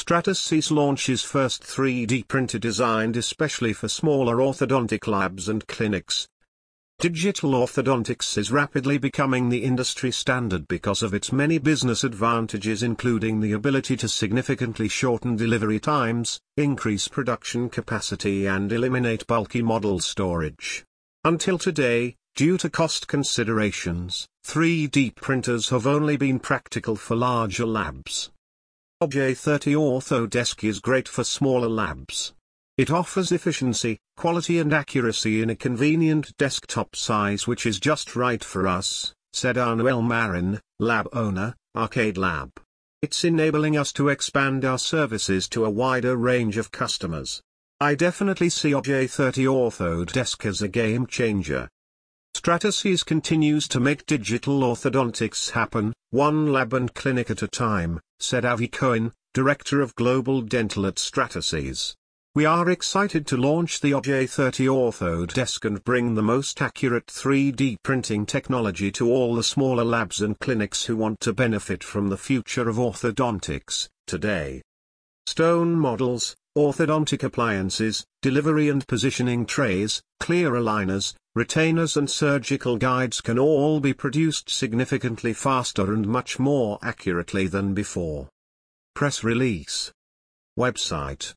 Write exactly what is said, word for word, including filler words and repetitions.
Stratasys launches first three D printer designed especially for smaller orthodontic labs and clinics. Digital orthodontics is rapidly becoming the industry standard because of its many business advantages, including the ability to significantly shorten delivery times, increase production capacity and eliminate bulky model storage. Until today, due to cost considerations, three D printers have only been practical for larger labs. O B J thirty Orthodesk is great for smaller labs. It offers efficiency, quality and accuracy in a convenient desktop size which is just right for us, said Arnoel Marin, lab owner, Arcade Lab. It's enabling us to expand our services to a wider range of customers. I definitely see O B J thirty Orthodesk as a game changer. Stratasys continues to make digital orthodontics happen, one lab and clinic at a time, said Avi Cohen, Director of Global Dental at Stratasys. We are excited to launch the O B J thirty Orthodesk and bring the most accurate three D printing technology to all the smaller labs and clinics who want to benefit from the future of orthodontics, today. Stone models, orthodontic appliances, delivery and positioning trays, clear aligners, retainers and surgical guides can all be produced significantly faster and much more accurately than before. Press release. Website.